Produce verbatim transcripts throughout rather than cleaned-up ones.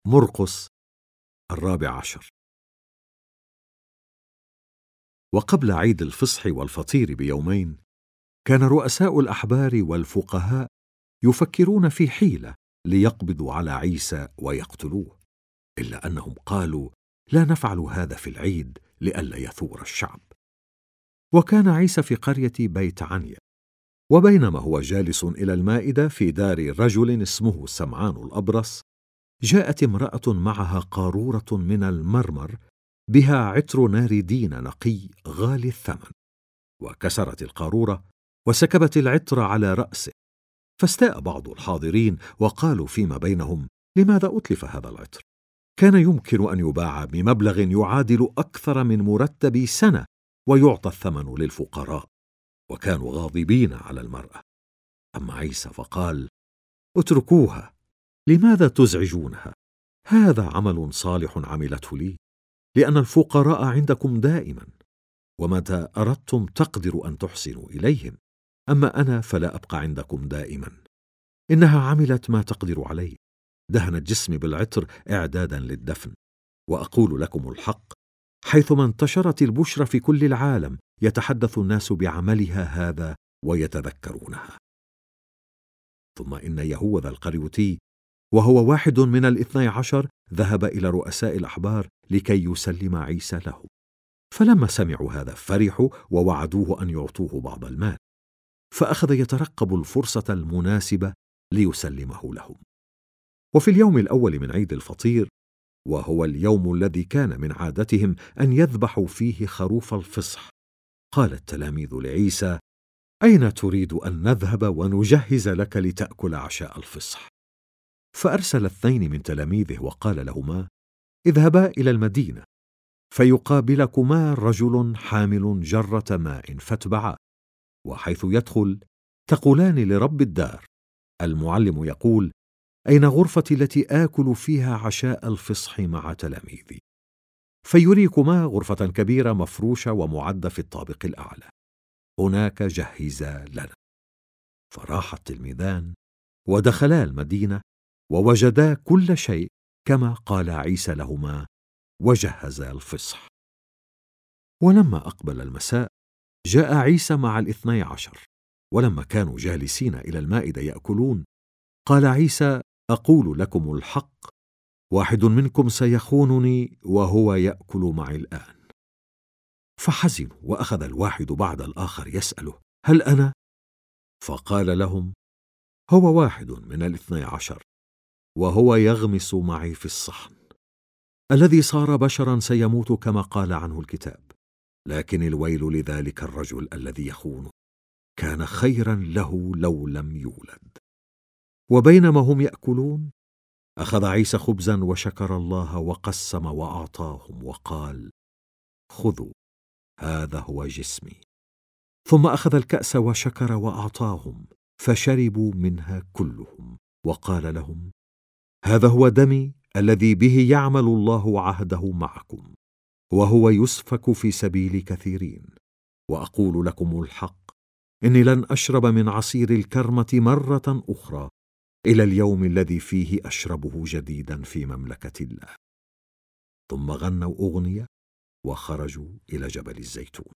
مرقس الرابع عشر. وقبل عيد الفصح والفطير بيومين، كان رؤساء الأحبار والفقهاء يفكرون في حيلة ليقبضوا على عيسى ويقتلوه، إلا أنهم قالوا: لا نفعل هذا في العيد لئلا يثور الشعب. وكان عيسى في قرية بيت عنيا، وبينما هو جالس إلى المائدة في دار رجل اسمه سمعان الأبرص، جاءت امرأة معها قارورة من المرمر بها عطر ناردين نقي غالي الثمن، وكسرت القارورة وسكبت العطر على رأسه. فاستاء بعض الحاضرين وقالوا فيما بينهم: لماذا أتلف هذا العطر؟ كان يمكن أن يباع بمبلغ يعادل أكثر من مرتب سنة ويعطى الثمن للفقراء. وكانوا غاضبين على المرأة. أما عيسى فقال: اتركوها، لماذا تزعجونها؟ هذا عمل صالح عملته لي، لأن الفقراء عندكم دائما، ومتى أردتم تقدروا أن تحسنوا إليهم، أما أنا فلا أبقى عندكم دائما. إنها عملت ما تقدر عليه، دهنت جسمي بالعطر إعدادا للدفن. وأقول لكم الحق، حيثما انتشرت البشرى في كل العالم يتحدث الناس بعملها هذا ويتذكرونها. ثم إن يهوذا القريوطي، وهو واحد من الاثني عشر، ذهب إلى رؤساء الأحبار لكي يسلم عيسى له. فلما سمعوا هذا فرحوا ووعدوه أن يعطوه بعض المال، فأخذ يترقب الفرصة المناسبة ليسلمه لهم. وفي اليوم الأول من عيد الفطير، وهو اليوم الذي كان من عادتهم أن يذبحوا فيه خروف الفصح، قال التلاميذ لعيسى: أين تريد أن نذهب ونجهز لك لتأكل عشاء الفصح؟ فأرسل اثنين من تلاميذه وقال لهما: اذهبا إلى المدينة، فيقابلكما رجل حامل جرة ماء فاتبعاه، وحيث يدخل تقولان لرب الدار: المعلم يقول: أين غرفتي التي آكل فيها عشاء الفصح مع تلاميذي؟ فيريكما غرفة كبيرة مفروشة ومعدة في الطابق الأعلى، هناك جهزا لنا. فراح التلميذان ودخلا المدينة ووجدا كل شيء كما قال عيسى لهما، وجهزا الفصح. ولما أقبل المساء، جاء عيسى مع الاثني عشر، ولما كانوا جالسين إلى المائدة يأكلون، قال عيسى: أقول لكم الحق، واحد منكم سيخونني وهو يأكل معي الآن. فحزنوا، وأخذ الواحد بعد الآخر يسأله: هل أنا؟ فقال لهم: هو واحد من الاثني عشر، وهو يغمس معي في الصحن. الذي صار بشرا سيموت كما قال عنه الكتاب، لكن الويل لذلك الرجل الذي يخونه، كان خيرا له لو لم يولد. وبينما هم يأكلون، أخذ عيسى خبزا وشكر الله وقسم وأعطاهم وقال: خذوا، هذا هو جسمي. ثم أخذ الكأس وشكر وأعطاهم، فشربوا منها كلهم، وقال لهم: هذا هو دمي الذي به يعمل الله عهده معكم، وهو يسفك في سبيل كثيرين. وأقول لكم الحق، إني لن أشرب من عصير الكرمة مرة أخرى إلى اليوم الذي فيه أشربه جديدا في مملكة الله. ثم غنوا أغنية وخرجوا إلى جبل الزيتون.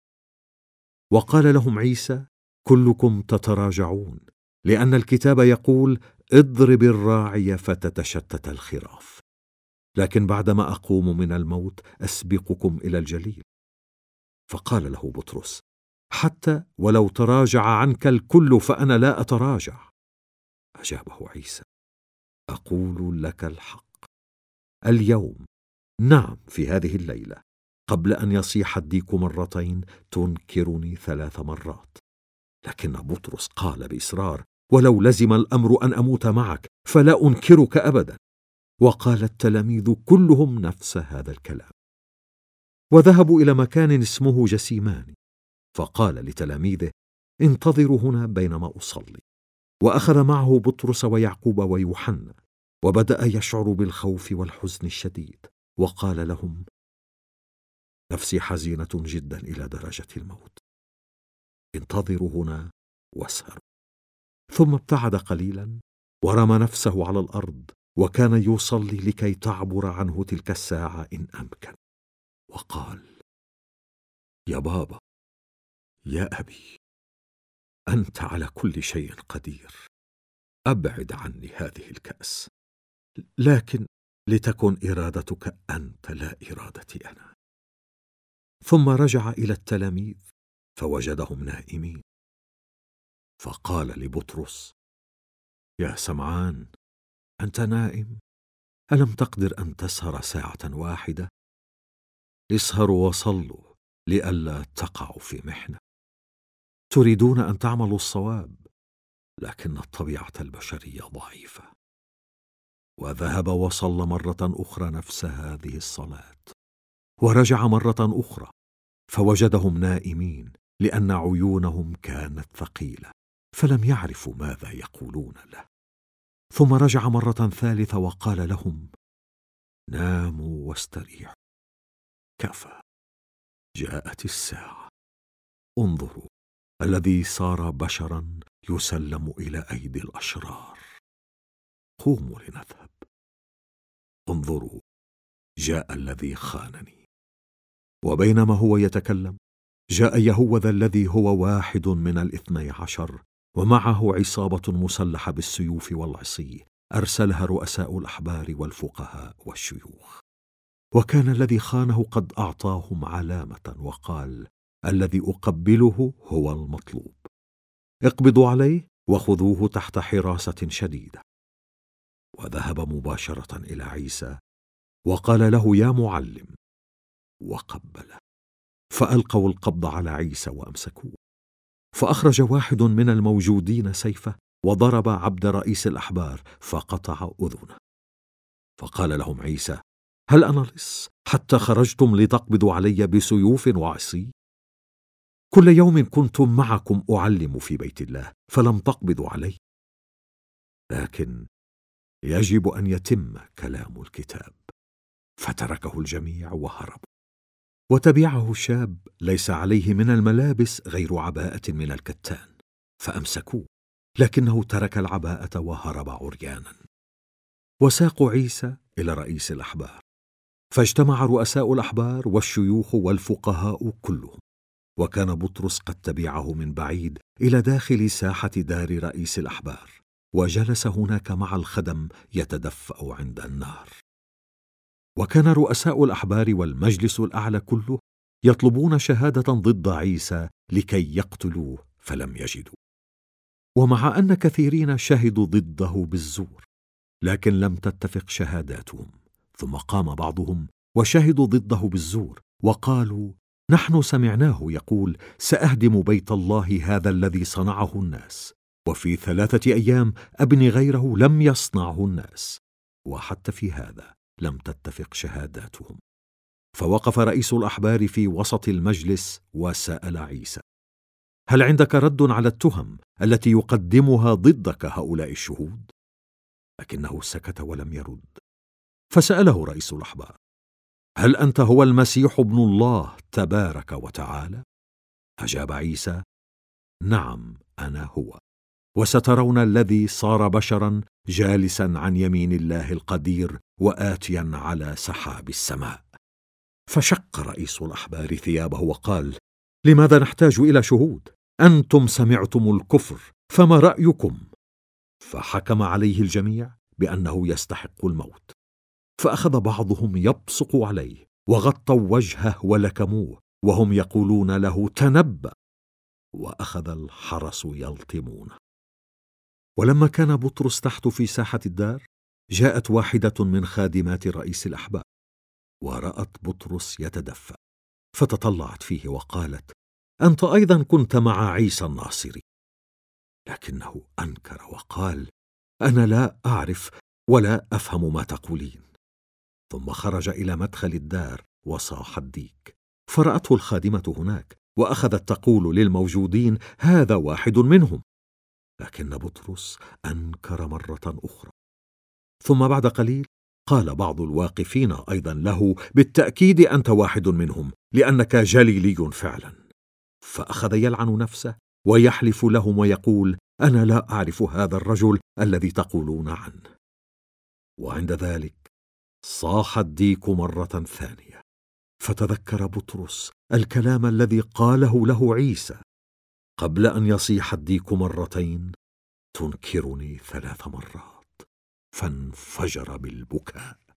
وقال لهم عيسى: كلكم تتراجعون، لأن الكتاب يقول: اضرب الراعي فتتشتت الخراف. لكن بعدما أقوم من الموت أسبقكم إلى الجليل. فقال له بطرس: حتى ولو تراجع عنك الكل فأنا لا أتراجع. أجابه عيسى: أقول لك الحق، اليوم، نعم في هذه الليلة، قبل أن يصيح الديك مرتين تنكرني ثلاث مرات. لكن بطرس قال بإصرار: ولو لزم الأمر أن أموت معك فلا أنكرك أبدا. وقال التلاميذ كلهم نفس هذا الكلام. وذهبوا إلى مكان اسمه جسيماني، فقال لتلاميذه: انتظروا هنا بينما أصلي. وأخذ معه بطرس ويعقوب ويوحنا، وبدأ يشعر بالخوف والحزن الشديد، وقال لهم: نفسي حزينة جدا إلى درجة الموت، انتظروا هنا واسهروا. ثم ابتعد قليلا ورمى نفسه على الأرض وكان يصلي لكي تعبر عنه تلك الساعة إن أمكن، وقال: يا بابا، يا أبي، أنت على كل شيء قدير، أبعد عني هذه الكأس، لكن لتكن إرادتك أنت لا إرادتي أنا. ثم رجع إلى التلاميذ فوجدهم نائمين، فقال لبطرس: يا سمعان، أنت نائم؟ ألم تقدر أن تسهر ساعة واحدة؟ اسهروا وصلوا لئلا تقعوا في محنة. تريدون أن تعملوا الصواب، لكن الطبيعة البشرية ضعيفة. وذهب وصلى مرة أخرى نفس هذه الصلاة، ورجع مرة أخرى فوجدهم نائمين، لأن عيونهم كانت ثقيلة فلم يعرفوا ماذا يقولون له. ثم رجع مرة ثالثة وقال لهم: ناموا واستريحوا، كفى، جاءت الساعة. انظروا، الذي صار بشرا يسلم إلى أيدي الأشرار. قوموا لنذهب. انظروا، جاء الذي خانني. وبينما هو يتكلم، جاء يهوذا الذي هو واحد من الاثني عشر، ومعه عصابة مسلحة بالسيوف والعصي، أرسلها رؤساء الأحبار والفقهاء والشيوخ. وكان الذي خانه قد أعطاهم علامة وقال: الذي أقبله هو المطلوب، اقبضوا عليه وخذوه تحت حراسة شديدة. وذهب مباشرة إلى عيسى وقال له: يا معلم، وقبله. فألقوا القبض على عيسى وأمسكوه. فأخرج واحد من الموجودين سيفه وضرب عبد رئيس الأحبار فقطع أذنه. فقال لهم عيسى: هل أنا لص حتى خرجتم لتقبضوا علي بسيوف وعصي؟ كل يوم كنتم معكم أعلم في بيت الله فلم تقبضوا علي، لكن يجب أن يتم كلام الكتاب. فتركه الجميع وهرب. وتبعه شاب ليس عليه من الملابس غير عباءة من الكتان، فأمسكوه، لكنه ترك العباءة وهرب عريانا. وساقوا عيسى إلى رئيس الأحبار، فاجتمع رؤساء الأحبار والشيوخ والفقهاء كلهم. وكان بطرس قد تبعه من بعيد إلى داخل ساحة دار رئيس الأحبار، وجلس هناك مع الخدم يتدفأ عند النار. وكان رؤساء الأحبار والمجلس الأعلى كله يطلبون شهادة ضد عيسى لكي يقتلوه فلم يجدوا. ومع أن كثيرين شهدوا ضده بالزور، لكن لم تتفق شهاداتهم. ثم قام بعضهم وشهدوا ضده بالزور وقالوا: نحن سمعناه يقول: سأهدم بيت الله هذا الذي صنعه الناس، وفي ثلاثة أيام أبني غيره لم يصنعه الناس. وحتى في هذا لم تتفق شهاداتهم. فوقف رئيس الأحبار في وسط المجلس وسأل عيسى: هل عندك رد على التهم التي يقدمها ضدك هؤلاء الشهود؟ لكنه سكت ولم يرد. فسأله رئيس الأحبار: هل أنت هو المسيح ابن الله تبارك وتعالى؟ أجاب عيسى: نعم، أنا هو، وسترون الذي صار بشرا جالسا عن يمين الله القدير وآتيا على سحاب السماء. فشق رئيس الأحبار ثيابه وقال: لماذا نحتاج إلى شهود؟ أنتم سمعتم الكفر، فما رأيكم؟ فحكم عليه الجميع بأنه يستحق الموت. فأخذ بعضهم يبصق عليه وغطوا وجهه ولكموه وهم يقولون له: تنبأ. وأخذ الحرس يلطمونه. ولما كان بطرس تحت في ساحة الدار، جاءت واحدة من خادمات رئيس الأحبار ورأت بطرس يتدفأ، فتطلعت فيه وقالت: أنت أيضا كنت مع عيسى الناصري. لكنه أنكر وقال: أنا لا أعرف ولا أفهم ما تقولين. ثم خرج إلى مدخل الدار وصاح الديك، فرأته الخادمة هناك وأخذت تقول للموجودين: هذا واحد منهم. لكن بطرس أنكر مرة أخرى. ثم بعد قليل قال بعض الواقفين أيضا له: بالتأكيد أنت واحد منهم، لأنك جليلي فعلا. فأخذ يلعن نفسه ويحلف لهم ويقول: أنا لا أعرف هذا الرجل الذي تقولون عنه. وعند ذلك صاح الديك مرة ثانية، فتذكر بطرس الكلام الذي قاله له عيسى: قبل أن يصيح الديك مرتين تنكرني ثلاث مرات. فانفجر بالبكاء.